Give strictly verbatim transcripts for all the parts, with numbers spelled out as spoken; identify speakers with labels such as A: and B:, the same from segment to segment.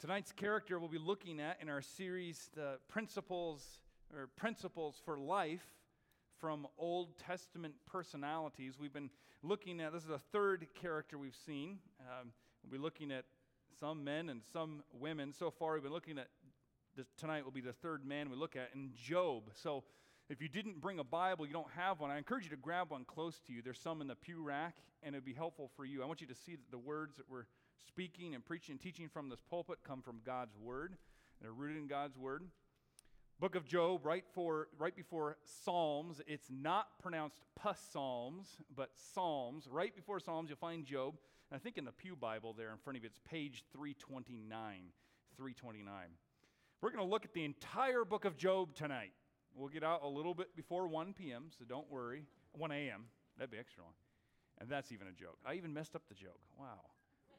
A: Tonight's character we'll be looking at in our series, the principles or principles for life from Old Testament personalities. We've been looking at, this is the third character we've seen. Um, we'll be looking at some men and some women. So far, we've been looking at, this, tonight will be the third man we look at in Job. So if you didn't bring a Bible, you don't have one, I encourage you to grab one close to you. There's some in the pew rack, and it'd be helpful for you. I want you to see that the words that we're speaking and preaching and teaching from this pulpit come from God's Word. They're rooted in God's Word. Book of Job, right for right before Psalms. It's not pronounced Psalms, but Psalms. Right before Psalms, you'll find Job. And I think in the Pew Bible there in front of you, it's page three twenty-nine. three twenty-nine. We're going to look at the entire book of Job tonight. We'll get out a little bit before one p.m., so don't worry. one a.m., that'd be extra long. And that's even a joke. I even messed up the joke. Wow.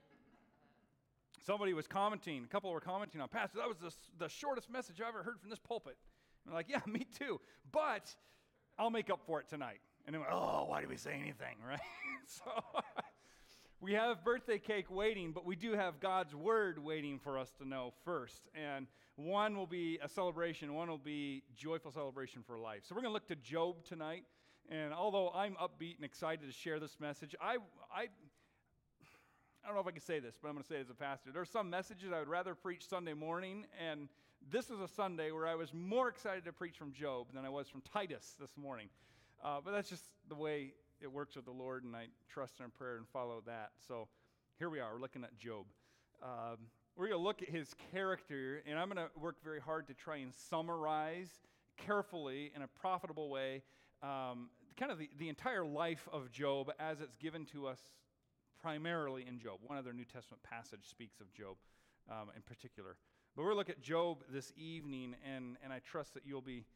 A: Somebody was commenting, a couple were commenting on, Pastor, that was the, the shortest message I ever heard from this pulpit. And I'm like, yeah, me too. But I'll make up for it tonight. And they went, oh, why did we say anything, right? So we have birthday cake waiting, but we do have God's Word waiting for us to know first. And one will be a celebration, one will be joyful celebration for life. So we're going to look to Job tonight. And although I'm upbeat and excited to share this message, I I... I don't know if I can say this, but I'm going to say it as a pastor. There are some messages I would rather preach Sunday morning, and this is a Sunday where I was more excited to preach from Job than I was from Titus this morning. Uh, but that's just the way it works with the Lord, and I trust in prayer and follow that. So here we are. We're looking at Job. Um, we're going to look at his character, and I'm going to work very hard to try and summarize carefully in a profitable way um, kind of the, the entire life of Job as it's given to us primarily in Job. One other New Testament passage speaks of Job um, in particular. But we'll look at Job this evening, and, and I trust that you'll be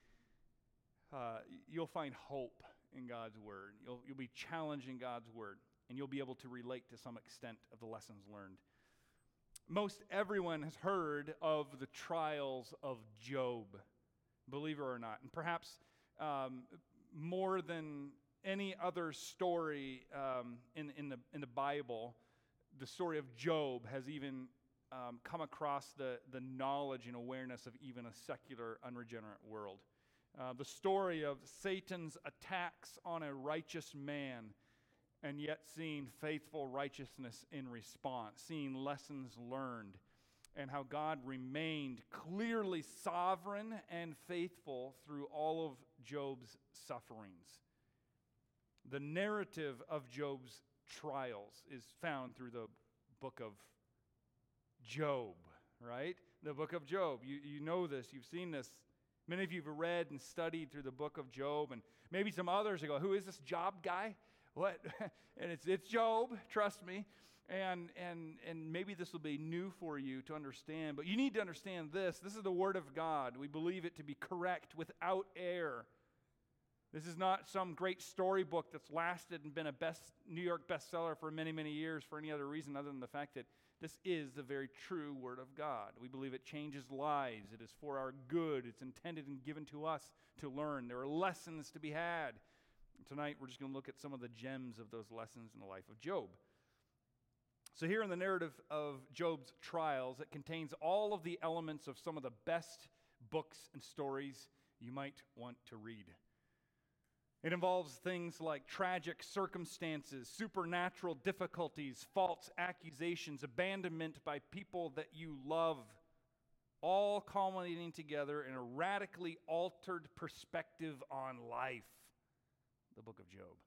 A: uh, you'll find hope in God's Word. You'll you'll be challenging God's Word, and you'll be able to relate to some extent of the lessons learned. Most everyone has heard of the trials of Job, believe it or not, and perhaps um, more than any other story um, in, in, the, in the Bible, the story of Job has even um, come across the, the knowledge and awareness of even a secular, unregenerate world. Uh, the story of Satan's attacks on a righteous man and yet seeing faithful righteousness in response, seeing lessons learned, and how God remained clearly sovereign and faithful through all of Job's sufferings. The narrative of Job's trials is found through the book of Job, right? The book of Job. You, you know this. You've seen this. Many of you have read and studied through the book of Job, and maybe some others go, who is this Job guy? What? And it's it's Job, trust me. And and and maybe this will be new for you to understand, but you need to understand this. This is the Word of God. We believe it to be correct without error. This is not some great storybook that's lasted and been a best New York bestseller for many, many years for any other reason other than the fact that this is the very true Word of God. We believe it changes lives. It is for our good. It's intended and given to us to learn. There are lessons to be had. And tonight, we're just going to look at some of the gems of those lessons in the life of Job. So here in the narrative of Job's trials, it contains all of the elements of some of the best books and stories you might want to read. It involves things like tragic circumstances, supernatural difficulties, false accusations, abandonment by people that you love, all culminating together in a radically altered perspective on life. The book of Job.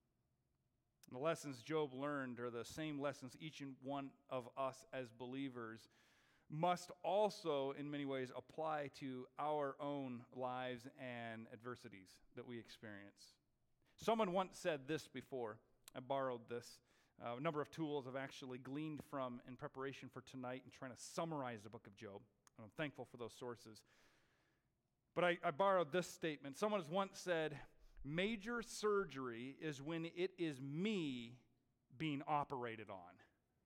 A: The lessons Job learned are the same lessons each and one of us as believers must also, in many ways, apply to our own lives and adversities that we experience. Someone once said this before. I borrowed this. Uh, a number of tools I've actually gleaned from in preparation for tonight and trying to summarize the book of Job. And I'm thankful for those sources. But I, I borrowed this statement. Someone has once said, major surgery is when it is me being operated on.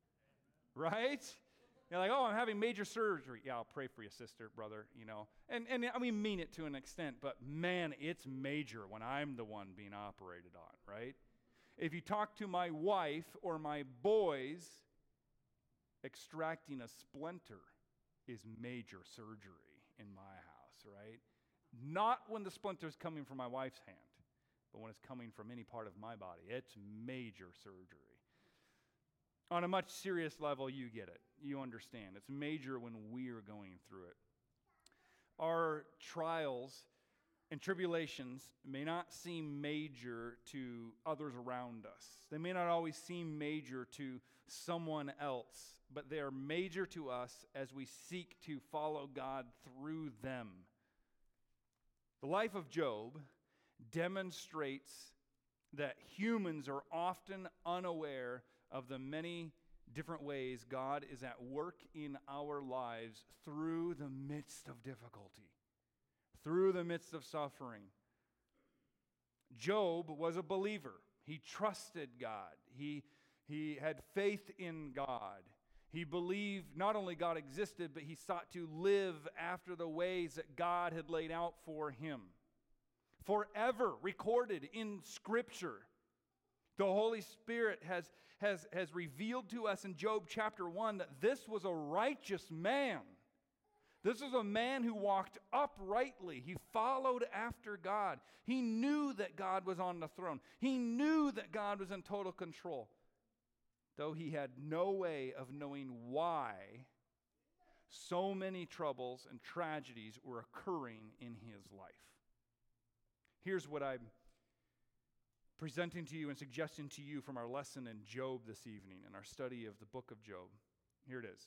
A: Right? You're like, oh, I'm having major surgery. Yeah, I'll pray for you, sister, brother, you know. And, and I mean, mean it to an extent, but man, it's major when I'm the one being operated on, right? If you talk to my wife or my boys, extracting a splinter is major surgery in my house, right? Not when the splinter's coming from my wife's hand, but when it's coming from any part of my body. It's major surgery. On a much serious level, you get it. You understand. It's major when we're going through it. Our trials and tribulations may not seem major to others around us. They may not always seem major to someone else, but they are major to us as we seek to follow God through them. The life of Job demonstrates that humans are often unaware of the many different ways God is at work in our lives through the midst of difficulty, through the midst of suffering. Job was a believer. He trusted God. He, he had faith in God. He believed not only God existed, but he sought to live after the ways that God had laid out for him. Forever recorded in Scripture. The Holy Spirit has, has, has revealed to us in Job chapter one that this was a righteous man. This was a man who walked uprightly. He followed after God. He knew that God was on the throne. He knew that God was in total control. Though he had no way of knowing why so many troubles and tragedies were occurring in his life. Here's what I'm presenting to you and suggesting to you from our lesson in Job this evening, in our study of the book of Job. Here it is.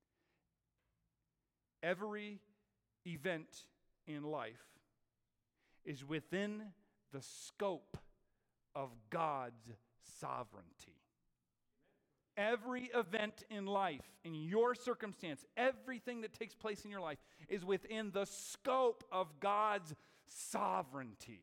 A: Every event in life is within the scope of God's sovereignty. Every event in life, in your circumstance, everything that takes place in your life is within the scope of God's sovereignty.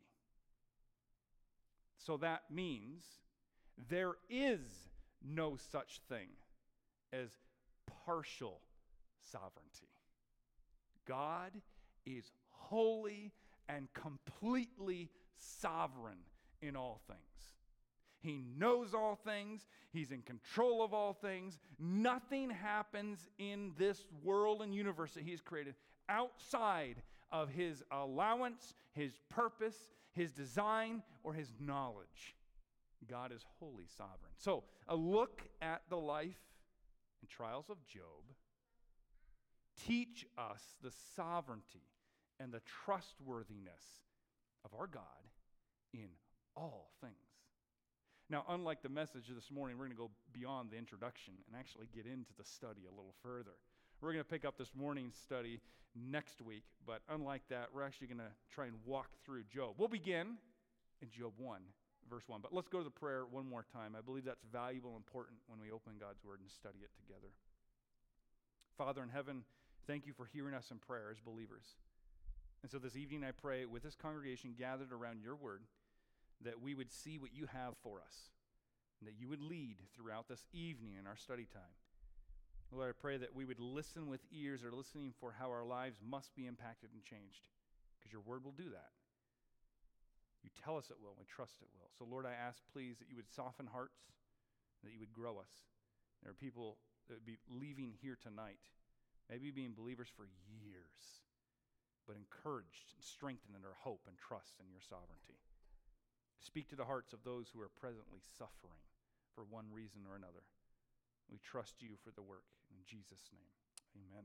A: So that means there is no such thing as partial sovereignty. God is holy and completely sovereign in all things. He knows all things. He's in control of all things. Nothing happens in this world and universe that he has created outside of his allowance, his purpose, his design, or his knowledge. God is wholly sovereign. So, a look at the life and trials of Job teach us the sovereignty and the trustworthiness of our God in all things. Now, unlike the message this morning, we're going to go beyond the introduction and actually get into the study a little further. We're going to pick up this morning's study next week, but unlike that, we're actually going to try and walk through Job. We'll begin in Job one, verse one, but let's go to the prayer one more time. I believe that's valuable and important when we open God's Word and study it together. Father in heaven, thank you for hearing us in prayer as believers. And so this evening I pray with this congregation gathered around your Word that we would see what you have for us, and that you would lead throughout this evening in our study time. Lord, I pray that we would listen with ears that are listening for how our lives must be impacted and changed, because your word will do that. You tell us it will, and we trust it will. So Lord, I ask, please, that you would soften hearts, that you would grow us. There are people that would be leaving here tonight, maybe being believers for years, but encouraged and strengthened in their hope and trust in your sovereignty. Speak to the hearts of those who are presently suffering for one reason or another. We trust you for the work. In Jesus' name, amen.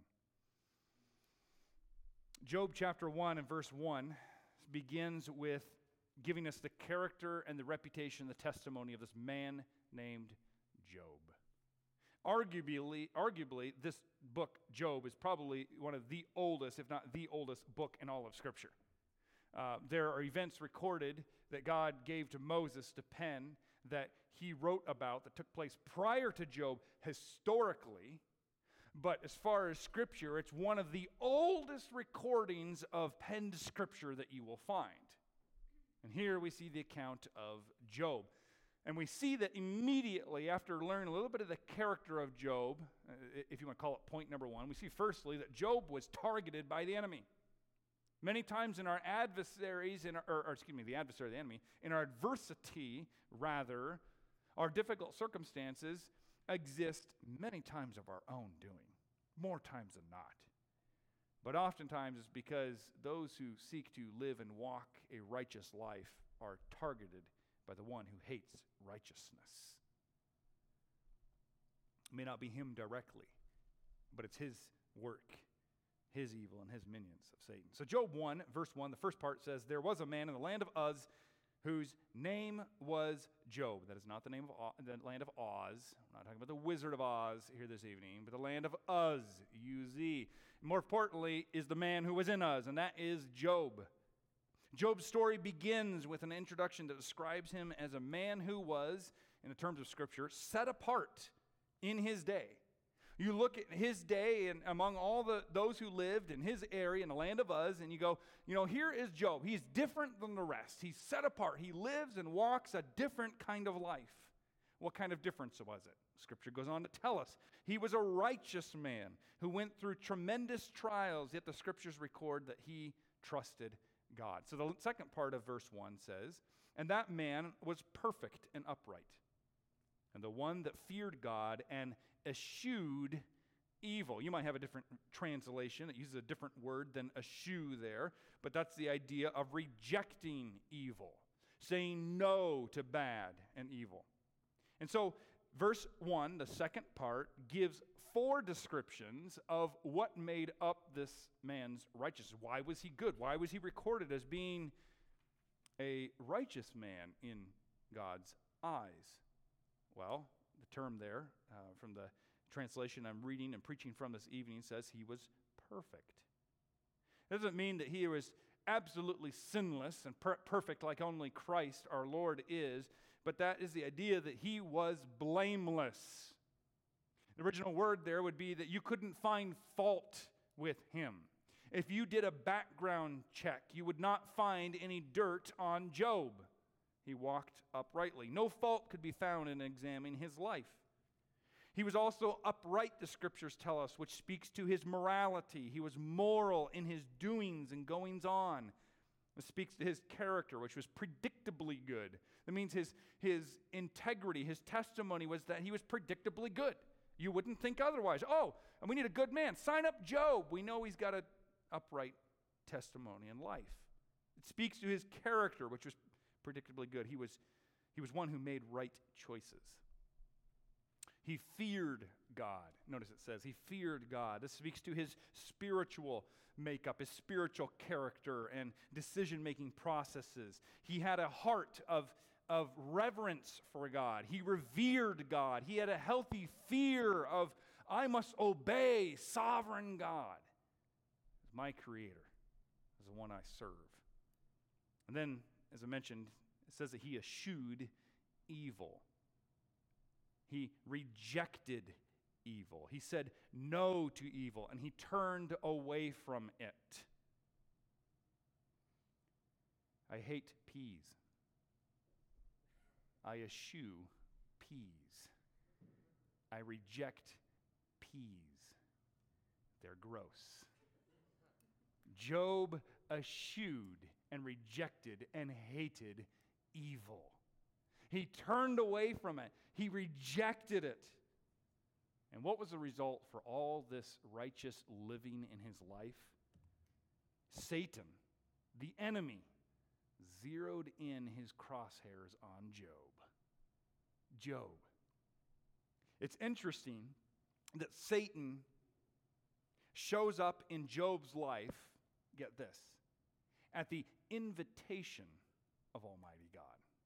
A: Job chapter one and verse one begins with giving us the character and the reputation, the testimony of this man named Job. Arguably, arguably, this book, Job, is probably one of the oldest, if not the oldest book in all of Scripture. Uh, there are events recorded that God gave to Moses to pen that he wrote about that took place prior to Job historically, but as far as Scripture, it's one of the oldest recordings of penned Scripture that you will find. And here we see the account of Job. And we see that immediately after learning a little bit of the character of Job, uh, if you want to call it point number one, we see firstly that Job was targeted by the enemy. Many times in our adversaries, in our, or, or excuse me, the adversary of the enemy, in our adversity, rather, our difficult circumstances exist many times of our own doing, more times than not. But oftentimes it's because those who seek to live and walk a righteous life are targeted by the one who hates righteousness. It may not be him directly, but it's his work, his evil, and his minions of Satan. So Job one, verse one, the first part says, there was a man in the land of Uz whose name was Job. That is not the name of Oz, the land of Oz. I'm not talking about the Wizard of Oz here this evening, but the land of Uz, U Z. More importantly, is the man who was in Uz, and that is Job. Job's story begins with an introduction that describes him as a man who was, in the terms of Scripture, set apart in his day. You look at his day and among all the those who lived in his area in the land of Uz, and you go, you know, here is Job. He's different than the rest. He's set apart. He lives and walks a different kind of life. What kind of difference was it? Scripture goes on to tell us. He was a righteous man who went through tremendous trials, yet the Scriptures record that he trusted God. So the second part of verse one says, and that man was perfect and upright, and the one that feared God and eschewed evil. You might have a different translation. It uses a different word than eschew there, but that's the idea of rejecting evil, saying no to bad and evil. And so verse one, the second part, gives four descriptions of what made up this man's righteousness. Why was he good? Why was he recorded as being a righteous man in God's eyes? Well, the term there uh, from the translation I'm reading and preaching from this evening says he was perfect. It doesn't mean that he was absolutely sinless and per- perfect like only Christ our Lord is, but that is the idea that he was blameless. The original word there would be that you couldn't find fault with him. If you did a background check, you would not find any dirt on Job. He walked uprightly. No fault could be found in examining his life. He was also upright, the Scriptures tell us, which speaks to his morality. He was moral in his doings and goings on. It speaks to his character, which was predictably good. That means his, his integrity, his testimony was that he was predictably good. You wouldn't think otherwise. Oh, and we need a good man. Sign up Job. We know he's got an upright testimony in life. It speaks to his character, which was predictably good. He was, he was one who made right choices. He feared God. Notice it says he feared God. This speaks to his spiritual makeup, his spiritual character and decision-making processes. He had a heart of, of reverence for God. He revered God. He had a healthy fear of, I must obey sovereign God as my creator, as the one I serve. And then, as I mentioned, it says that he eschewed evil. He rejected evil. He said no to evil, and he turned away from it. I hate peas. I eschew peas. I reject peas. They're gross. Job eschewed and rejected and hated evil. He turned away from it. He rejected it. And what was the result for all this righteous living in his life? Satan, the enemy, zeroed in his crosshairs on Job. Job. It's interesting that Satan shows up in Job's life, get this, at the invitation of Almighty God.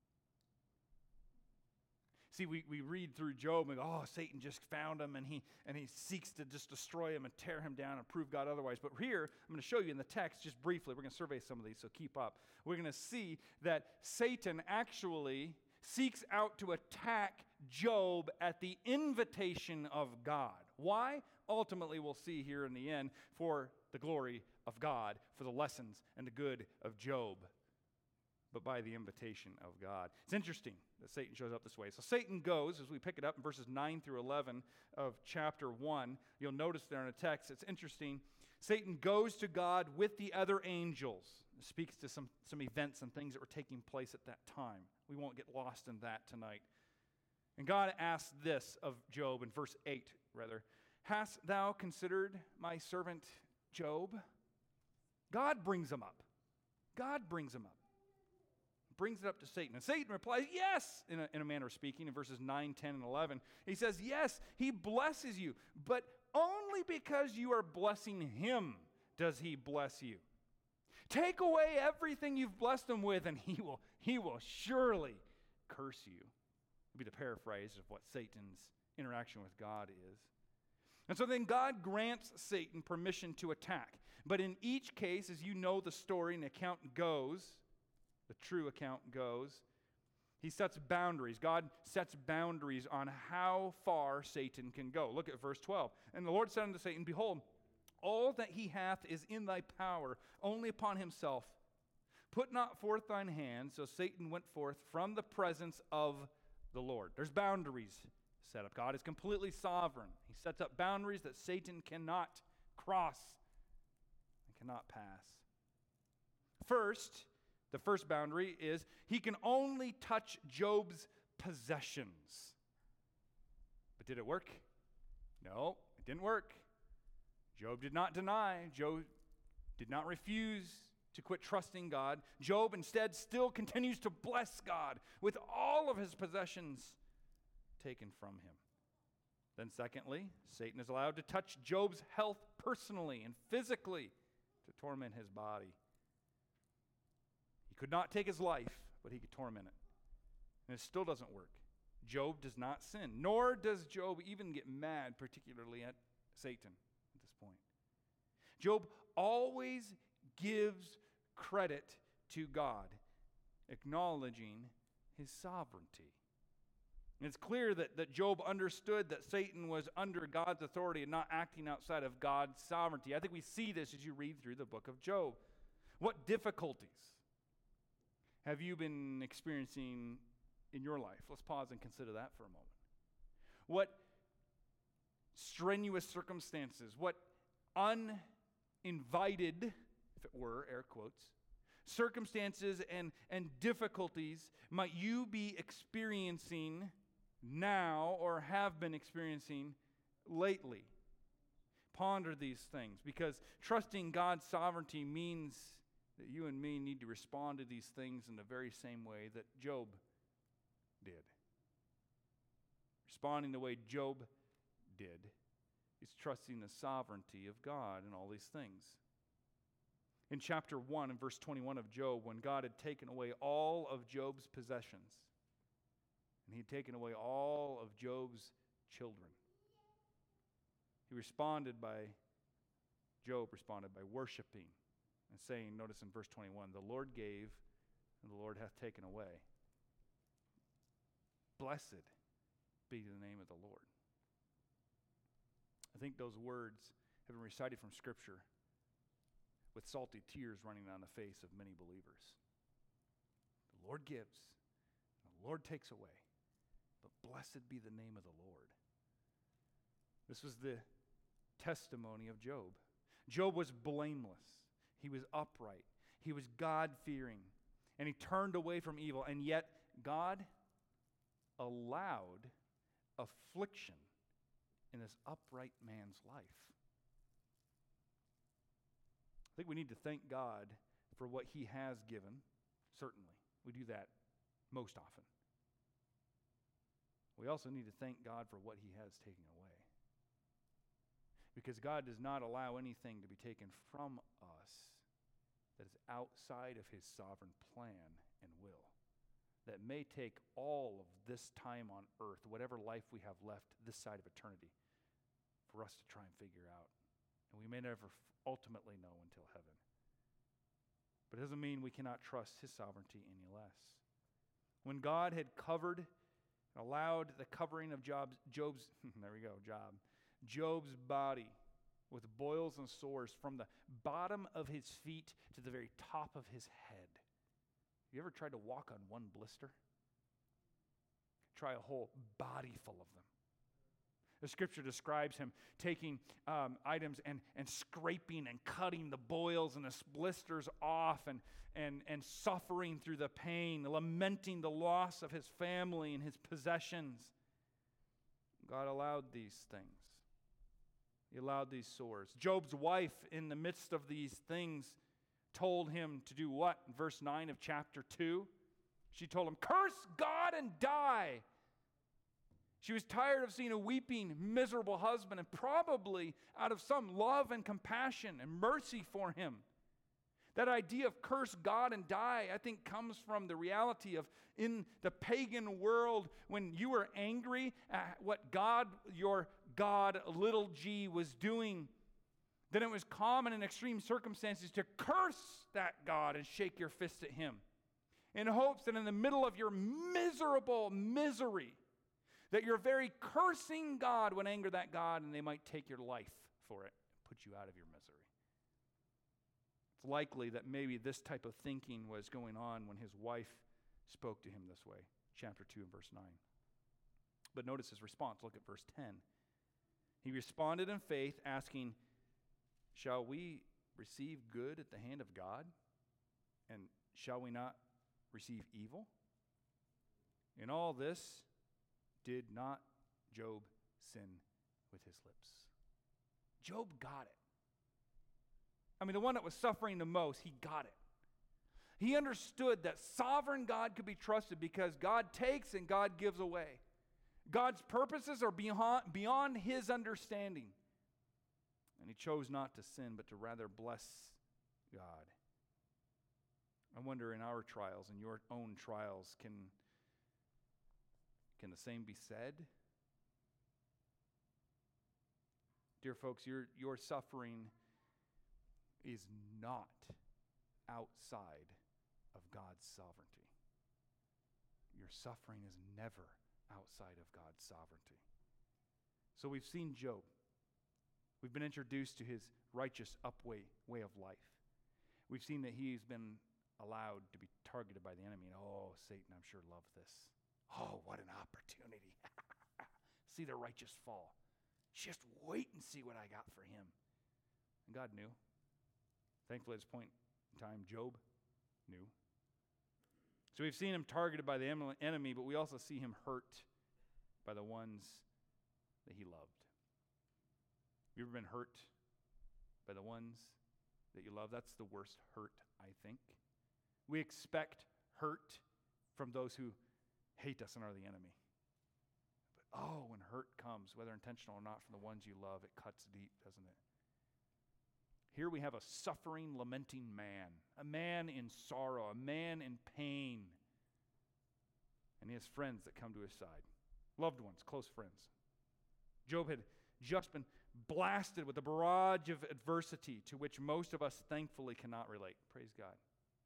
A: See, we, we read through Job and go, oh, Satan just found him, and he and he seeks to just destroy him and tear him down and prove God otherwise. But here, I'm going to show you in the text just briefly. We're going to survey some of these, so keep up. We're going to see that Satan actually seeks out to attack Job at the invitation of God. Why? Ultimately, we'll see here in the end, for the glory of God, for the lessons and the good of Job, but by the invitation of God. It's interesting that Satan shows up this way. So Satan goes, as we pick it up in verses nine through eleven of chapter one, you'll notice there in the text, it's interesting, Satan goes to God with the other angels. It speaks to some, some events and things that were taking place at that time. We won't get lost in that tonight. And God asks this of Job in verse eight, rather, hast thou considered my servant Job? God brings them up. God brings them up. Brings it up to Satan. And Satan replies, yes, in a, in a manner of speaking, in verses nine, ten, and eleven. He says, yes, he blesses you, but only because you are blessing him does he bless you. Take away everything you've blessed him with, and he will, he will surely curse you. Would be the paraphrase of what Satan's interaction with God is. And so then God grants Satan permission to attack. But in each case, as you know the story and the account goes, the true account goes, he sets boundaries. God sets boundaries on how far Satan can go. Look at verse twelve. And the Lord said unto Satan, behold, all that he hath is in thy power, only upon himself. Put not forth thine hand. So Satan went forth from the presence of the Lord. There's boundaries set up. God is completely sovereign. He sets up boundaries that Satan cannot cross and cannot pass. First, the first boundary is he can only touch Job's possessions. But did it work? No, it didn't work. Job did not deny. Job did not refuse to quit trusting God. Job instead still continues to bless God with all of his possessions taken from him. Then secondly, Satan is allowed to touch Job's health personally and physically to torment his body. He could not take his life, but he could torment it. And it still doesn't work. Job does not sin, nor does Job even get mad, particularly at Satan at this point. Job always gives credit to God, acknowledging his sovereignty. And it's clear that, that Job understood that Satan was under God's authority and not acting outside of God's sovereignty. I think we see this as you read through the book of Job. What difficulties have you been experiencing in your life? Let's pause and consider that for a moment. What strenuous circumstances, what uninvited, if it were, air quotes, circumstances and, and difficulties might you be experiencing now or have been experiencing lately? Ponder these things, because trusting God's sovereignty means that you and me need to respond to these things in the very same way that Job did. Responding the way Job did is trusting the sovereignty of God in all these things. In chapter one and verse twenty-one of Job, when God had taken away all of Job's possessions, and he had taken away all of Job's children, he responded by, Job responded by worshiping and saying, notice in verse twenty-one, the Lord gave and the Lord hath taken away. Blessed be the name of the Lord. I think those words have been recited from Scripture with salty tears running down the face of many believers. The Lord gives, and the Lord takes away, but blessed be the name of the Lord. This was the testimony of Job. Job was blameless. He was upright. He was God-fearing. And he turned away from evil. And yet God allowed affliction in this upright man's life. I think we need to thank God for what he has given. Certainly. We do that most often. We also need to thank God for what he has taken away. Because God does not allow anything to be taken from us that is outside of his sovereign plan and will, that may take all of this time on earth, whatever life we have left this side of eternity, for us to try and figure out. And we may never ultimately know until heaven. But it doesn't mean we cannot trust his sovereignty any less. When God had covered, allowed the covering of Job's, Job's there we go, Job, Job's body with boils and sores from the bottom of his feet to the very top of his head. You ever tried to walk on one blister? Try a whole body full of them. The scripture describes him taking um, items and, and scraping and cutting the boils and the blisters off and, and, and suffering through the pain, lamenting the loss of his family and his possessions. God allowed these things. He allowed these sores. Job's wife, in the midst of these things, told him to do what? In verse nine of chapter two, she told him, curse God and die. She was tired of seeing a weeping, miserable husband, and probably out of some love and compassion and mercy for him. That idea of curse God and die, I think, comes from the reality of in the pagan world, when you were angry at what God, your God, little g, was doing, then it was common in extreme circumstances to curse that God and shake your fist at him in hopes that in the middle of your miserable misery, that your very cursing God would anger that God and they might take your life for it, put you out of your misery. It's likely that maybe this type of thinking was going on when his wife spoke to him this way. Chapter two and verse nine. But notice his response. Look at verse ten. He responded in faith, asking, shall we receive good at the hand of God? And shall we not receive evil? In all this, did not Job sin with his lips? Job got it. I mean, the one that was suffering the most, he got it. He understood that sovereign God could be trusted because God takes and God gives away. God's purposes are beyond, beyond his understanding. And he chose not to sin, but to rather bless God. I wonder in our trials, in your own trials, can, can the same be said? Dear folks, your, your suffering is not outside of God's sovereignty. Your suffering is never outside of God's sovereignty. So we've seen Job. We've been introduced to his righteous upway way of life. We've seen that he's been allowed to be targeted by the enemy. And oh, Satan, I'm sure, loved this. Oh, what an opportunity. See the righteous fall. Just wait and see what I got for him. And God knew. Thankfully, at this point in time, Job knew. So we've seen him targeted by the enemy, but we also see him hurt by the ones that he loved. Have you ever been hurt by the ones that you love? That's the worst hurt, I think. We expect hurt from those who hate us and are the enemy. But oh, when hurt comes, whether intentional or not, from the ones you love, it cuts deep, doesn't it? Here we have a suffering, lamenting man, a man in sorrow, a man in pain. And he has friends that come to his side, loved ones, close friends. Job had just been blasted with a barrage of adversity to which most of us thankfully cannot relate. Praise God.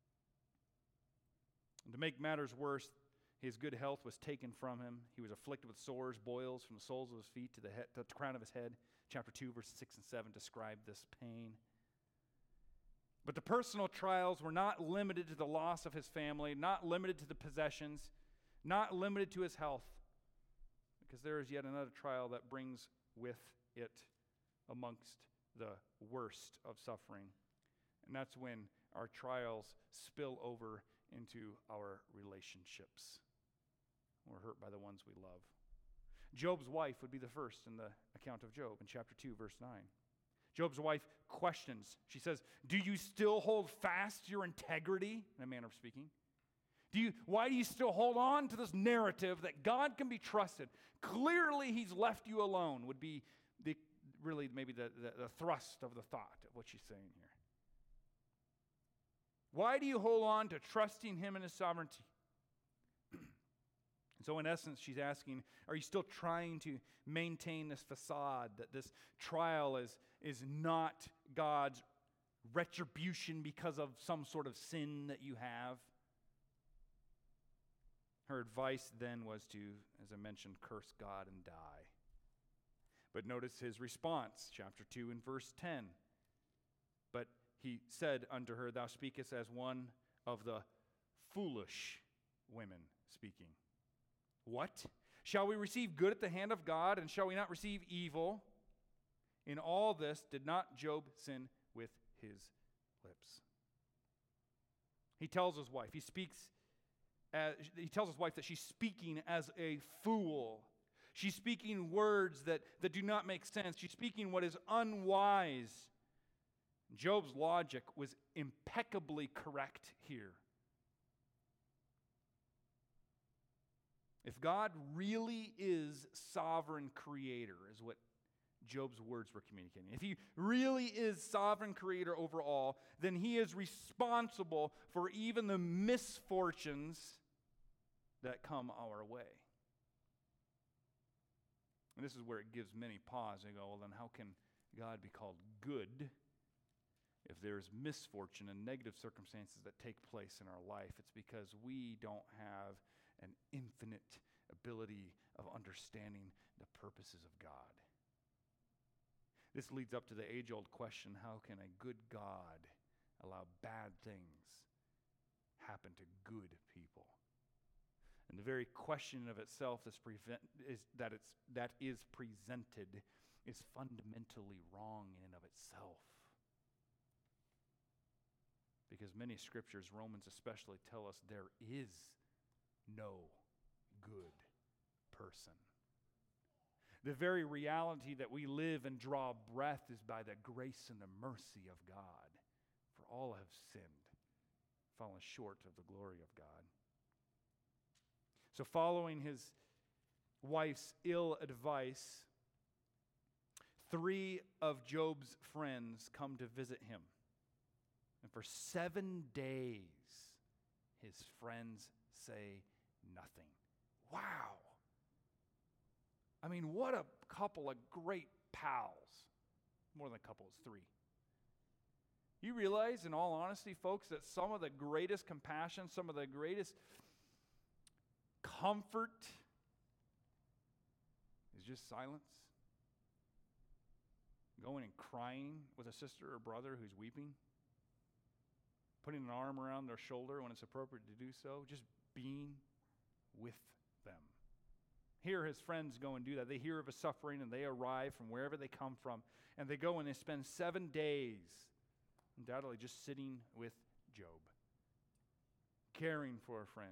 A: And to make matters worse, his good health was taken from him. He was afflicted with sores, boils from the soles of his feet to the, head, to the crown of his head. Chapter two, verses six and seven describe this pain. But the personal trials were not limited to the loss of his family, not limited to the possessions, not limited to his health, because there is yet another trial that brings with it amongst the worst of suffering. And that's when our trials spill over into our relationships. We're hurt by the ones we love. Job's wife would be the first in the account of Job in chapter two, verse nine. Job's wife questions. She says, do you still hold fast your integrity? In a manner of speaking. Do you, why do you still hold on to this narrative that God can be trusted? Clearly he's left you alone would be the, really maybe the, the, the thrust of the thought of what she's saying here. Why do you hold on to trusting him in his sovereignty? And so in essence, she's asking, are you still trying to maintain this facade that this trial is, is not God's retribution because of some sort of sin that you have? Her advice then was to, as I mentioned, curse God and die. But notice his response, chapter two and verse ten. But he said unto her, thou speakest as one of the foolish women speaking. What? Shall we receive good at the hand of God, and shall we not receive evil? In all this did not Job sin with his lips. He tells his wife, he speaks, as, he tells his wife that she's speaking as a fool. She's speaking words that, that do not make sense. She's speaking what is unwise. Job's logic was impeccably correct here. If God really is sovereign creator, is what Job's words were communicating. If he really is sovereign creator over all, then he is responsible for even the misfortunes that come our way. And this is where it gives many pause. They go, well, then how can God be called good if there's misfortune and negative circumstances that take place in our life? It's because we don't have an infinite ability of understanding the purposes of God. This leads up to the age-old question, how can a good God allow bad things happen to good people? And the very question of itself is, prevent, is that it's that is presented is fundamentally wrong in and of itself. Because many scriptures, Romans especially, tell us there is no good person. The very reality that we live and draw breath is by the grace and the mercy of God. For all have sinned, fallen short of the glory of God. So following his wife's ill advice, three of Job's friends come to visit him. And for seven days, his friends say nothing. Wow. I mean, what a couple of great pals. More than a couple, it's three. You realize, in all honesty, folks, that some of the greatest compassion, some of the greatest comfort is just silence. Going and crying with a sister or brother who's weeping. Putting an arm around their shoulder when it's appropriate to do so. Just being with them. Here his friends go and do that. They hear of his suffering and they arrive from wherever they come from. And they go and they spend seven days undoubtedly just sitting with Job. Caring for a friend.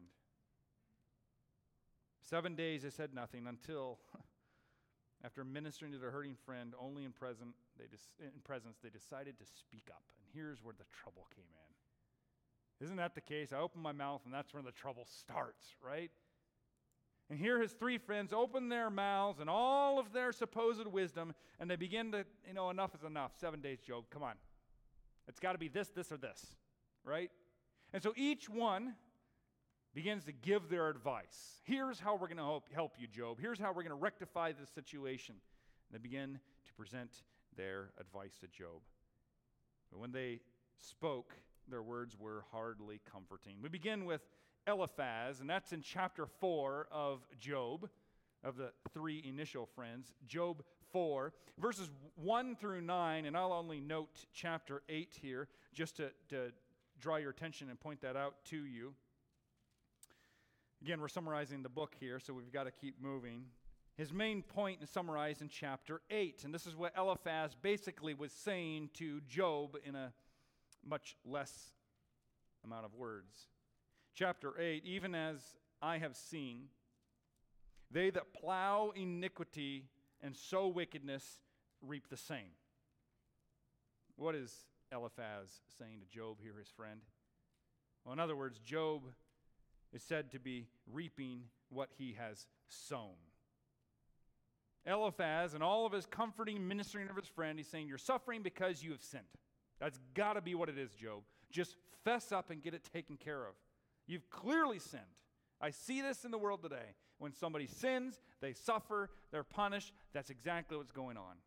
A: Seven days they said nothing until, after ministering to their hurting friend, only in, present, they des- in presence, they decided to speak up. And here's where the trouble came in. Isn't that the case? I open my mouth and that's where the trouble starts, right? And here his three friends open their mouths and all of their supposed wisdom, and they begin to, you know, enough is enough. Seven days, Job, come on. It's got to be this, this, or this, right? And so each one begins to give their advice. Here's how we're going to help, help you, Job. Here's how we're going to rectify this situation. And they begin to present their advice to Job. But when they spoke, their words were hardly comforting. We begin with Eliphaz, and that's in chapter four of Job, of the three initial friends. Job four, verses one through nine, and I'll only note chapter eight here, just to, to draw your attention and point that out to you. Again, we're summarizing the book here, so we've got to keep moving. His main point is summarized in chapter eight, and this is what Eliphaz basically was saying to Job in a much less amount of words. Chapter eight, even as I have seen, they that plow iniquity and sow wickedness reap the same. What is Eliphaz saying to Job here, his friend? Well, in other words, Job is said to be reaping what he has sown. Eliphaz, and all of his comforting, ministering of his friend, he's saying, you're suffering because you have sinned. That's got to be what it is, Job. Just fess up and get it taken care of. You've clearly sinned. I see this in the world today. When somebody sins, they suffer, they're punished. That's exactly what's going on.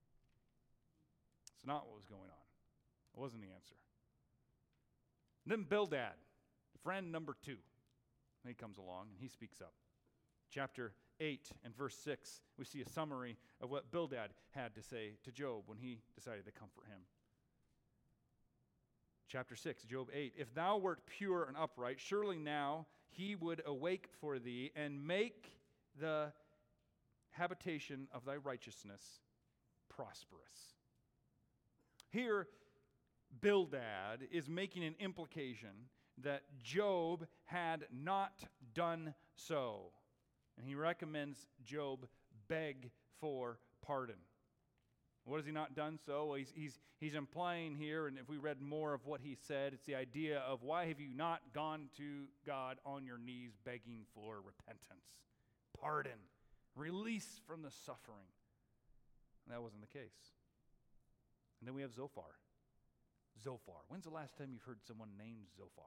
A: It's not what was going on. It wasn't the answer. And then Bildad, friend number two. He comes along and he speaks up. Chapter eight and verse six, we see a summary of what Bildad had to say to Job when he decided to comfort him. Chapter six, Job eight, if thou wert pure and upright, surely now he would awake for thee and make the habitation of thy righteousness prosperous. Here, Bildad is making an implication that Job had not done so. And he recommends Job beg for pardon. What has he not done so? Well, he's, he's, he's implying here, and if we read more of what he said, it's the idea of why have you not gone to God on your knees begging for repentance, pardon, release from the suffering. And that wasn't the case. And then we have Zophar. Zophar. When's the last time you've heard someone named Zophar?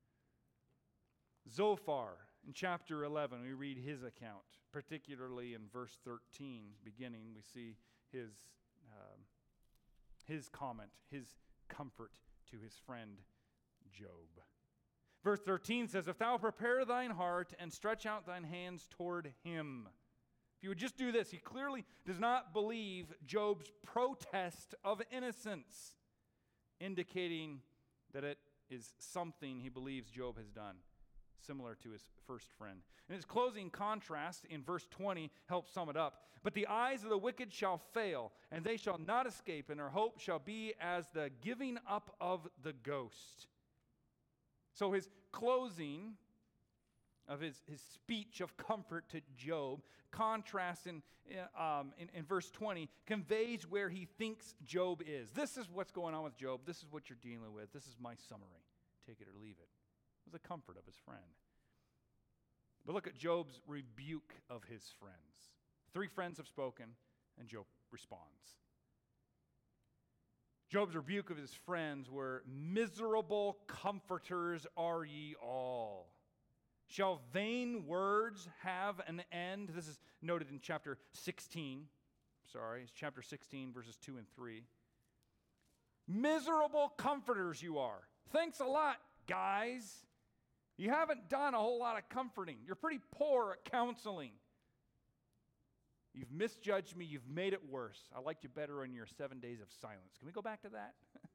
A: Zophar, in chapter eleven, we read his account, particularly in verse thirteen, beginning, we see his um, his comment, his comfort to his friend Job. Verse thirteen says, "If thou prepare thine heart and stretch out thine hands toward him." If you would just do this, he clearly does not believe Job's protest of innocence, indicating that it is something he believes Job has done, similar to his first friend. And his closing contrast in verse twenty helps sum it up. "But the eyes of the wicked shall fail, and they shall not escape, and their hope shall be as the giving up of the ghost." So his closing of his, his speech of comfort to Job, contrast in, um, in, in verse twenty, conveys where he thinks Job is. This is what's going on with Job. This is what you're dealing with. This is my summary. Take it or leave it. It was the comfort of his friend. But look at Job's rebuke of his friends. Three friends have spoken, and Job responds. Job's rebuke of his friends were, "Miserable comforters are ye all. Shall vain words have an end?" This is noted in chapter sixteen. Sorry, it's chapter sixteen, verses two and three. Miserable comforters you are. Thanks a lot, guys. You haven't done a whole lot of comforting. You're pretty poor at counseling. You've misjudged me. You've made it worse. I liked you better in your seven days of silence. Can we go back to that?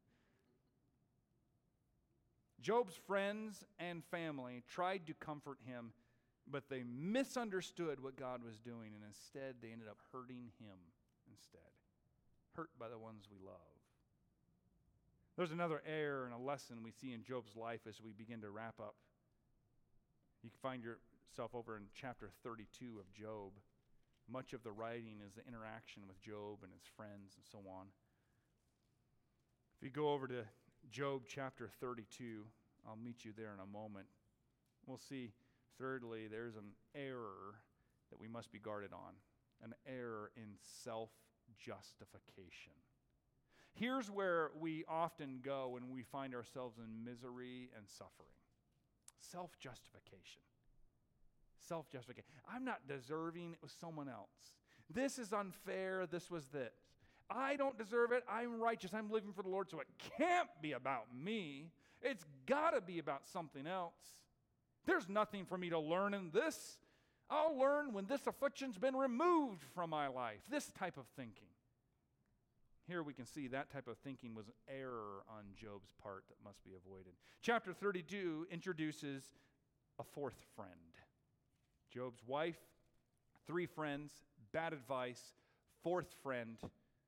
A: Job's friends and family tried to comfort him, but they misunderstood what God was doing, and instead they ended up hurting him instead. Hurt by the ones we love. There's another error and a lesson we see in Job's life as we begin to wrap up. You can find yourself over in chapter thirty-two of Job. Much of the writing is the interaction with Job and his friends and so on. If you go over to Job chapter thirty-two, I'll meet you there in a moment. We'll see, thirdly, there's an error that we must be guarded on, an error in self-justification. Here's where we often go when we find ourselves in misery and suffering. Self-justification. Self-justification. I'm not deserving, it was someone else. This is unfair, this was this. I don't deserve it, I'm righteous, I'm living for the Lord, so it can't be about me. It's got to be about something else. There's nothing for me to learn in this. I'll learn when this affliction's been removed from my life. This type of thinking. Here we can see that type of thinking was an error on Job's part that must be avoided. Chapter thirty-two introduces a fourth friend. Job's wife, three friends, bad advice, fourth friend,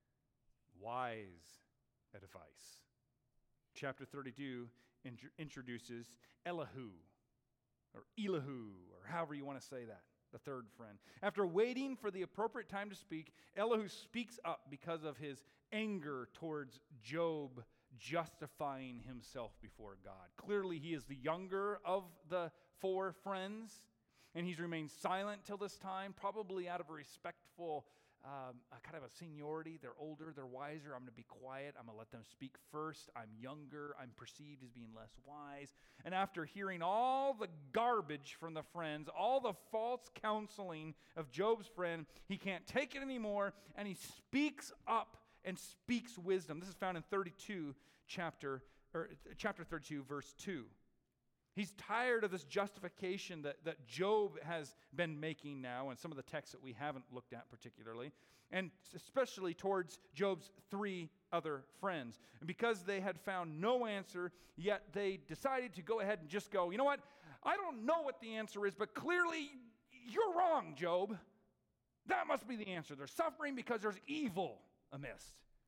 A: wise advice. Chapter thirty-two int- introduces Elihu, or Elihu, or however you want to say that, the third friend. After waiting for the appropriate time to speak, Elihu speaks up because of his anger towards Job justifying himself before God. Clearly, he is the younger of the four friends, and he's remained silent till this time, probably out of a respectful um, a kind of a seniority. They're older, they're wiser. I'm going to be quiet. I'm going to let them speak first. I'm younger. I'm perceived as being less wise. And after hearing all the garbage from the friends, all the false counseling of Job's friend, he can't take it anymore, and he speaks up and speaks wisdom. This is found in thirty-two chapter, or chapter thirty-two, verse two. He's tired of this justification that, that Job has been making now, and some of the texts that we haven't looked at particularly, and especially towards Job's three other friends. And because they had found no answer, yet they decided to go ahead and just go, you know what? I don't know what the answer is, but clearly you're wrong, Job. That must be the answer. They're suffering because there's evil amiss.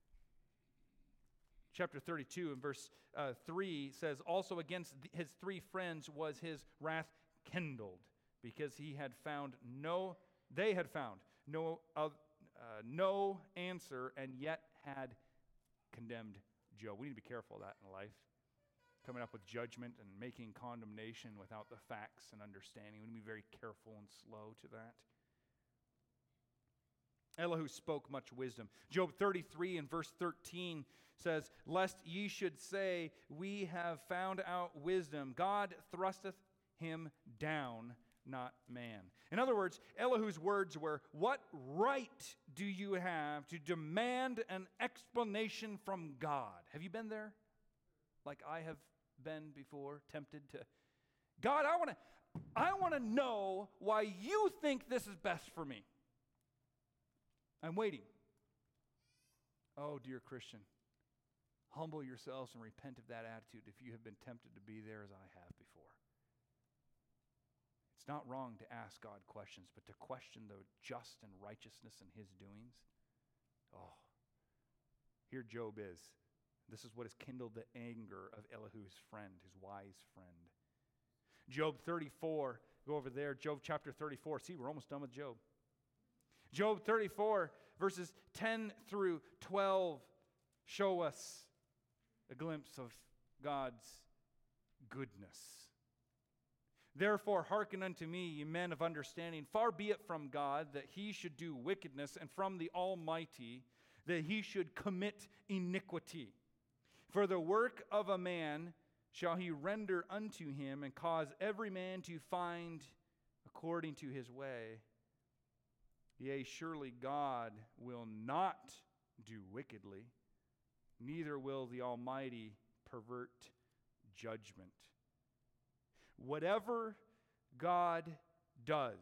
A: Chapter thirty-two and verse uh, three says, also against th- his three friends was his wrath kindled, because he had found no, they had found no, uh, uh, no answer, and yet had condemned Job. We need to be careful of that in life. Coming up with judgment and making condemnation without the facts and understanding. We need to be very careful and slow to that. Elihu spoke much wisdom. Job thirty-three and verse thirteen says, "Lest ye should say, we have found out wisdom. God thrusteth him down, not man." In other words, Elihu's words were, what right do you have to demand an explanation from God? Have you been there? Like I have been before, tempted to, God, I want to I want to know why you think this is best for me. I'm waiting. Oh, dear Christian, humble yourselves and repent of that attitude if you have been tempted to be there as I have before. It's not wrong to ask God questions, but to question the just and righteousness in his doings. Oh, here Job is. This is what has kindled the anger of Elihu's friend, his wise friend. Job thirty-four, go over there, Job chapter thirty-four. See, we're almost done with Job. Job thirty-four, verses ten through twelve, show us a glimpse of God's goodness. "Therefore hearken unto me, ye men of understanding. Far be it from God that he should do wickedness, and from the Almighty that he should commit iniquity. For the work of a man shall he render unto him, and cause every man to find according to his way. Yea, surely God will not do wickedly, neither will the Almighty pervert judgment." Whatever God does,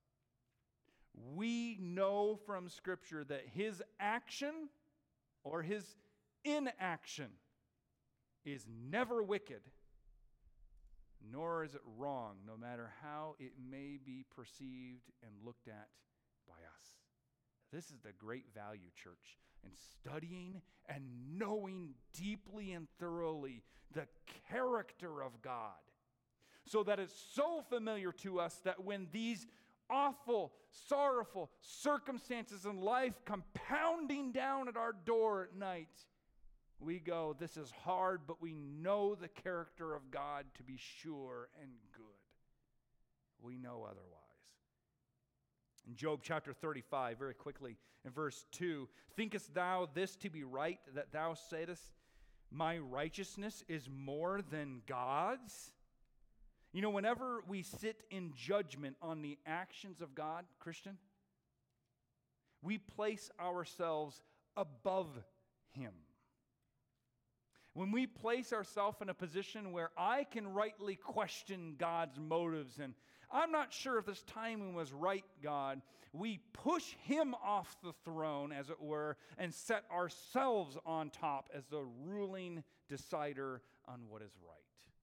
A: we know from Scripture that his action or his inaction is never wicked, nor is it wrong, no matter how it may be perceived and looked at by us. This is the great value, church, in studying and knowing deeply and thoroughly the character of God, so that it's so familiar to us that when these awful, sorrowful circumstances in life come pounding down at our door at night, we go, this is hard, but we know the character of God to be sure and good. We know otherwise. In Job chapter thirty-five, very quickly, in verse two, "Thinkest thou this to be right, that thou saidest, my righteousness is more than God's?" You know, whenever we sit in judgment on the actions of God, Christian, we place ourselves above him. When we place ourselves in a position where I can rightly question God's motives, and I'm not sure if this timing was right, God, we push him off the throne, as it were, and set ourselves on top as the ruling decider on what is right.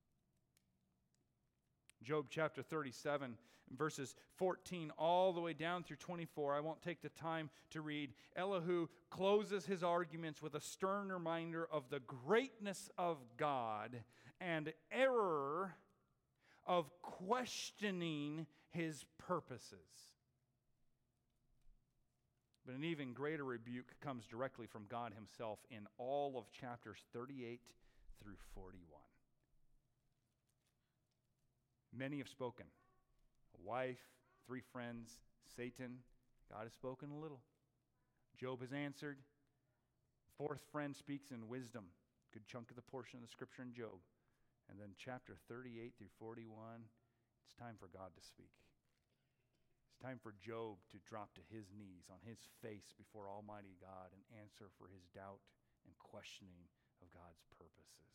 A: Job chapter thirty-seven, verses fourteen all the way down through twenty-four. I won't take the time to read. Elihu closes his arguments with a stern reminder of the greatness of God and error of questioning his purposes. But an even greater rebuke comes directly from God himself in all of chapters thirty-eight through forty-one. Many have spoken. A wife, three friends, Satan. God has spoken a little. Job has answered. Fourth friend speaks in wisdom. Good chunk of the portion of the scripture in Job. And then chapter thirty-eight through forty-one, it's time for God to speak. It's time for Job to drop to his knees on his face before Almighty God and answer for his doubt and questioning of God's purposes.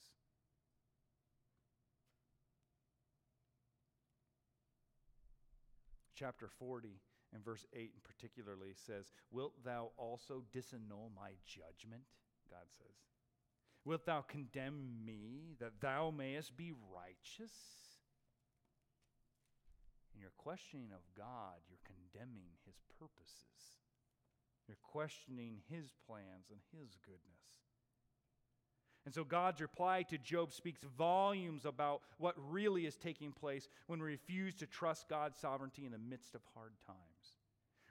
A: Chapter forty and verse eight in particularly says, "Wilt thou also disannul my judgment?" God says. "Wilt thou condemn me, that thou mayest be righteous?" In your questioning of God, you're condemning his purposes. You're questioning his plans and his goodness. And so God's reply to Job speaks volumes about what really is taking place when we refuse to trust God's sovereignty in the midst of hard times.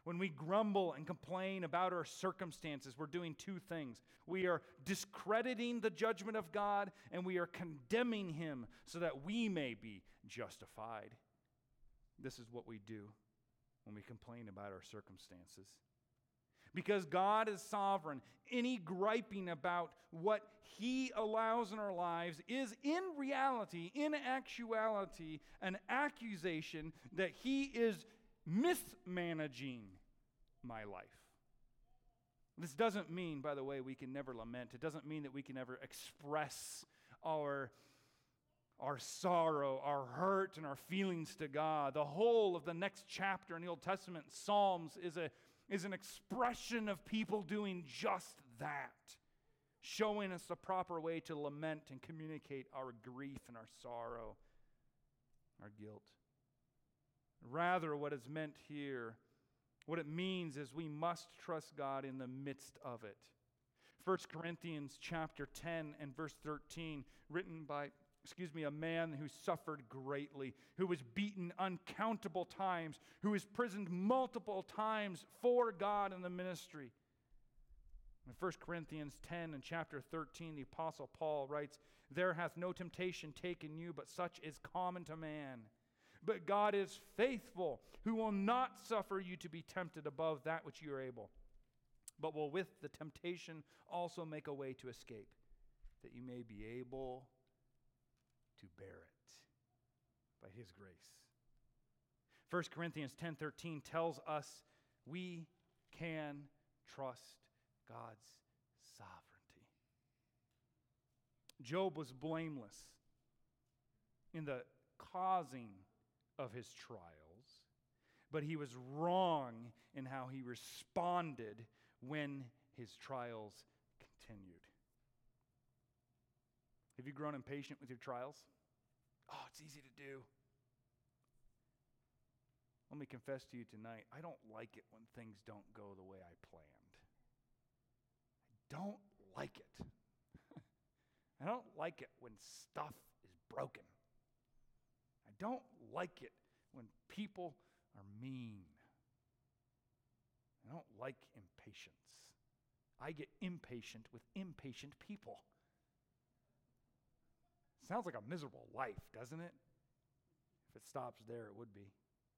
A: When we grumble and complain about our circumstances, we're doing two things. We are discrediting the judgment of God, and we are condemning Him so that we may be justified. This is what we do when we complain about our circumstances. Because God is sovereign, any griping about what He allows in our lives is in reality, in actuality, an accusation that He is mismanaging my life. This doesn't mean, by the way, we can never lament. It doesn't mean that we can never express our, our sorrow, our hurt, and our feelings to God. The whole of the next chapter in the Old Testament, Psalms, is a is an expression of people doing just that, showing us the proper way to lament and communicate our grief and our sorrow, our guilt. Rather, what is meant here, what it means is we must trust God in the midst of it. First Corinthians chapter ten and verse thirteen, written by excuse me, a man who suffered greatly, who was beaten uncountable times, who was imprisoned multiple times for God in the ministry. In First Corinthians ten and chapter thirteen, the Apostle Paul writes, "There hath no temptation taken you, but such is common to man. But God is faithful, who will not suffer you to be tempted above that which you are able, but will with the temptation also make a way to escape, that you may be able to bear it by His grace." First Corinthians ten thirteen tells us we can trust God's sovereignty. Job was blameless in the causing of his trials, but he was wrong in how he responded when his trials continued. Have you grown impatient with your trials? Oh, it's easy to do. Let me confess to you tonight, I don't like it when things don't go the way I planned. I don't like it. I don't like it when stuff is broken. I don't like it when people are mean. I don't like impatience. I get impatient with impatient people. Sounds like a miserable life, doesn't it? If it stops there, it would be.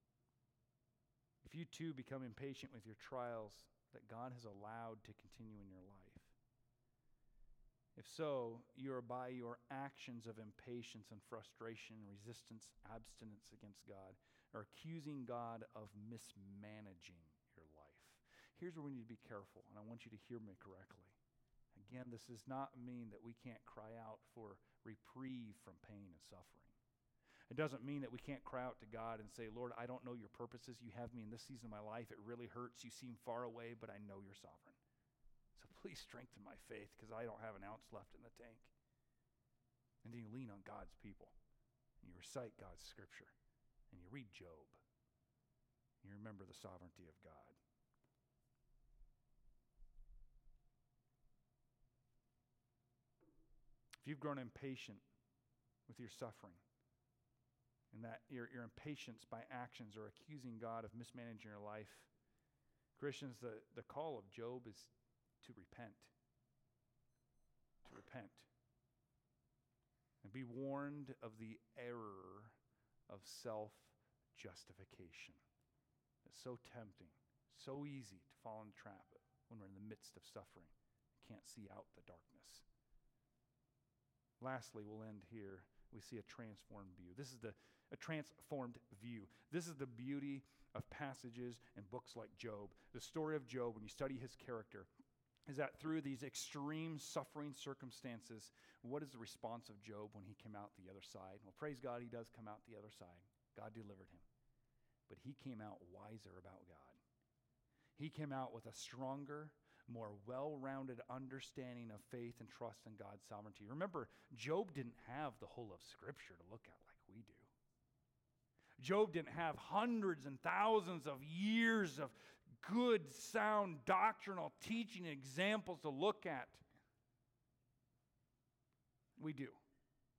A: If you too become impatient with your trials that God has allowed to continue in your life, if so, you are by your actions of impatience and frustration, resistance, abstinence against God, or accusing God of mismanaging your life. Here's where we need to be careful, and I want you to hear me correctly. Again, this does not mean that we can't cry out for reprieve from pain and suffering. It doesn't mean that we can't cry out to God and say, "Lord, I don't know your purposes. You have me in this season of my life. It really hurts. You seem far away, but I know you're sovereign. So please strengthen my faith because I don't have an ounce left in the tank." And then you lean on God's people, and you recite God's scripture, and you read Job, and you remember the sovereignty of God. If you've grown impatient with your suffering, and that your, your impatience by actions or accusing God of mismanaging your life, Christians, the, the call of Job is to repent. To repent. And be warned of the error of self-justification. It's so tempting, so easy to fall in the trap when we're in the midst of suffering. Can't see out the darkness. Lastly, we'll end here. We see a transformed view. This is the a transformed view. This is the beauty of passages and books like Job. The story of Job, when you study his character, is that through these extreme suffering circumstances, what is the response of Job when he came out the other side? Well, praise God, he does come out the other side. God delivered him. But he came out wiser about God. He came out with a stronger, more well-rounded understanding of faith and trust in God's sovereignty. Remember, Job didn't have the whole of Scripture to look at like we do. Job didn't have hundreds and thousands of years of good, sound doctrinal teaching and examples to look at. We do.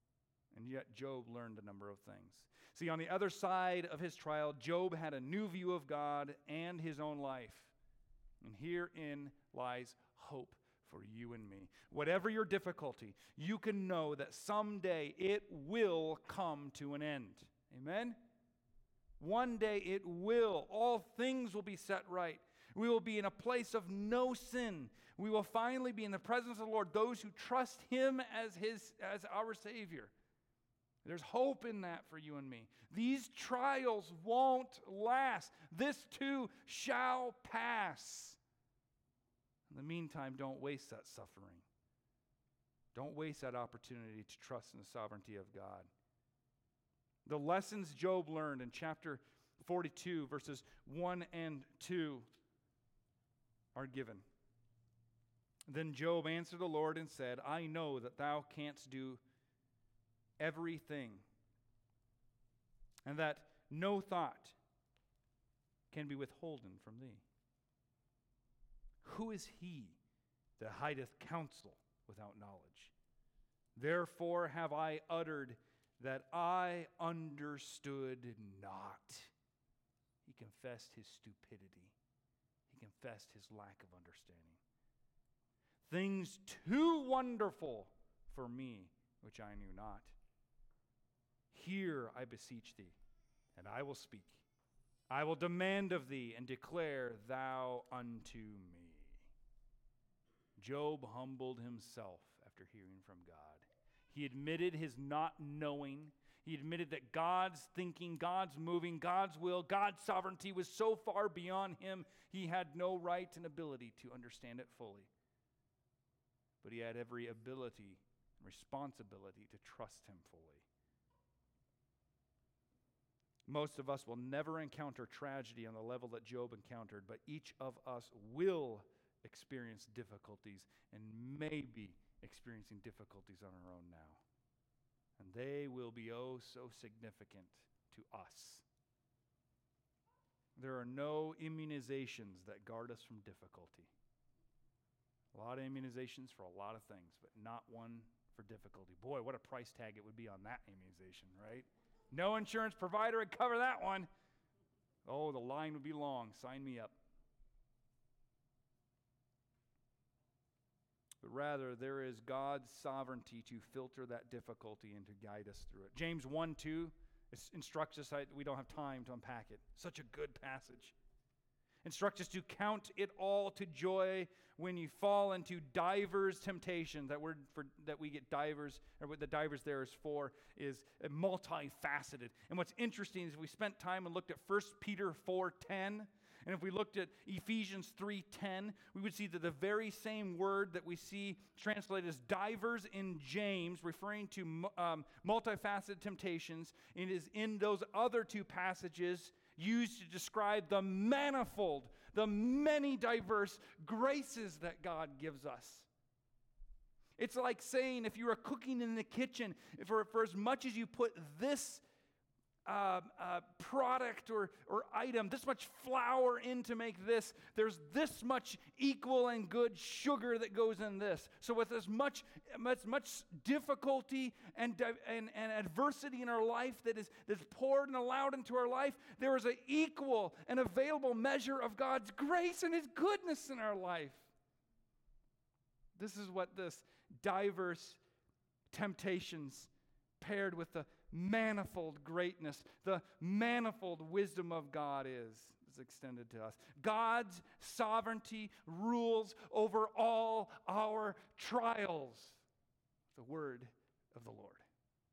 A: And yet Job learned a number of things. See, on the other side of his trial, Job had a new view of God and his own life. And herein lies hope for you and me. Whatever your difficulty, you can know that someday it will come to an end. Amen? One day it will. All things will be set right. We will be in a place of no sin. We will finally be in the presence of the Lord, those who trust Him as His, as our Savior. There's hope in that for you and me. These trials won't last. This too shall pass. In the meantime, don't waste that suffering. Don't waste that opportunity to trust in the sovereignty of God. The lessons Job learned in chapter forty-two, verses one and two, are given. Then Job answered the Lord and said, I know that thou canst do everything, and that no thought can be withholden from thee. Who is he that hideth counsel without knowledge? Therefore have I uttered that I understood not. He confessed his stupidity. He confessed his lack of understanding. Things too wonderful for me, which I knew not. Hear, I beseech thee, and I will speak. I will demand of thee, and declare thou unto me. Job humbled himself after hearing from God. He admitted his not knowing. He admitted that God's thinking, God's moving, God's will, God's sovereignty was so far beyond him, he had no right and ability to understand it fully. But he had every ability and responsibility to trust him fully. Most of us will never encounter tragedy on the level that Job encountered, but each of us will experience difficulties and maybe experiencing difficulties on our own now. And they will be oh so significant to us. There are no immunizations that guard us from difficulty. A lot of immunizations for a lot of things, but not one for difficulty. Boy, what a price tag it would be on that immunization, right? No insurance provider would cover that one. Oh, the line would be long. Sign me up. But rather, there is God's sovereignty to filter that difficulty and to guide us through it. James one two instructs us, we don't have time to unpack it. Such a good passage. Instructs us to count it all to joy when you fall into divers temptation. That word for that we get divers, or what the divers there is for, is multifaceted. And what's interesting is we spent time and looked at First Peter four ten. And if we looked at Ephesians three ten, we would see that the very same word that we see translated as divers in James, referring to um, multifaceted temptations, it is in those other two passages used to describe the manifold, the many diverse graces that God gives us. It's like saying if you were cooking in the kitchen, for, for as much as you put this Uh, uh, product or, or item, this much flour in to make this, there's this much equal and good sugar that goes in this. So with as much as much difficulty and, and, and adversity in our life that is that's poured and allowed into our life, there is an equal and available measure of God's grace and His goodness in our life. This is what this diverse temptations paired with the manifold greatness, the manifold wisdom of God is, is extended to us. God's sovereignty rules over all our trials. The word of the Lord.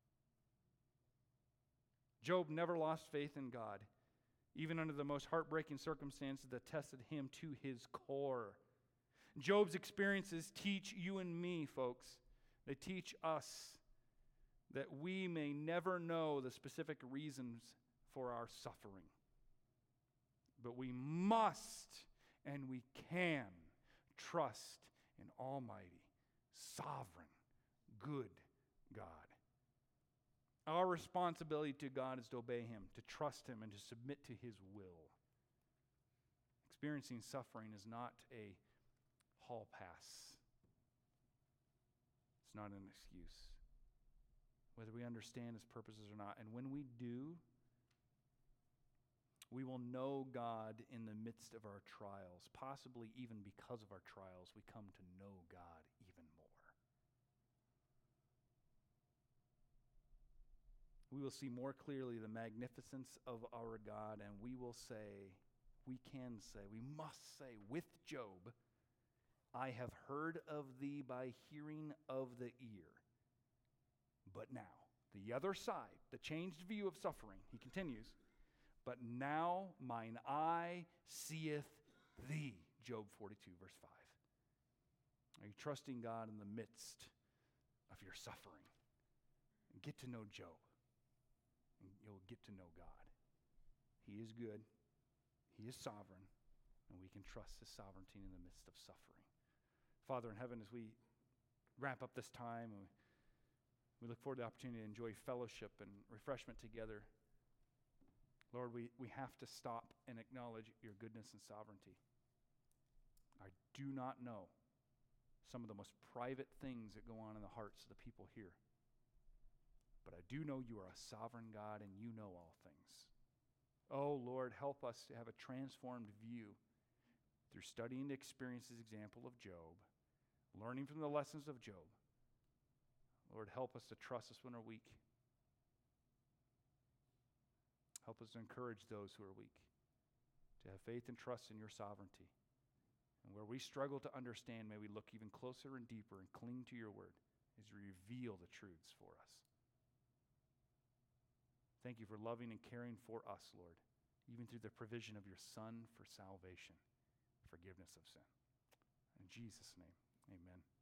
A: Job never lost faith in God, even under the most heartbreaking circumstances that tested him to his core. Job's experiences teach you and me, folks. They teach us that we may never know the specific reasons for our suffering. But we must and we can trust in Almighty, sovereign, good God. Our responsibility to God is to obey Him, to trust Him, and to submit to His will. Experiencing suffering is not a hall pass. It's not an excuse. whether we understand his purposes or not. And when we do, we will know God in the midst of our trials. Possibly even because of our trials, we come to know God even more. We will see more clearly the magnificence of our God, and we will say, we can say, we must say with Job, I have heard of thee by hearing of the ear. But now, the other side, the changed view of suffering, he continues, but now mine eye seeth thee, Job forty-two, verse five. Are you trusting God in the midst of your suffering? Get to know Job, and you'll get to know God. He is good, he is sovereign, and we can trust his sovereignty in the midst of suffering. Father in heaven, as we wrap up this time, we look forward to the opportunity to enjoy fellowship and refreshment together. Lord, we, we have to stop and acknowledge your goodness and sovereignty. I do not know some of the most private things that go on in the hearts of the people here. But I do know you are a sovereign God and you know all things. Oh, Lord, help us to have a transformed view through studying the experiences example of Job, learning from the lessons of Job. Lord, help us to trust us when we're weak. Help us to encourage those who are weak, to have faith and trust in your sovereignty. And where we struggle to understand, may we look even closer and deeper and cling to your word as you reveal the truths for us. Thank you for loving and caring for us, Lord, even through the provision of your Son for salvation, forgiveness of sin. In Jesus' name, amen.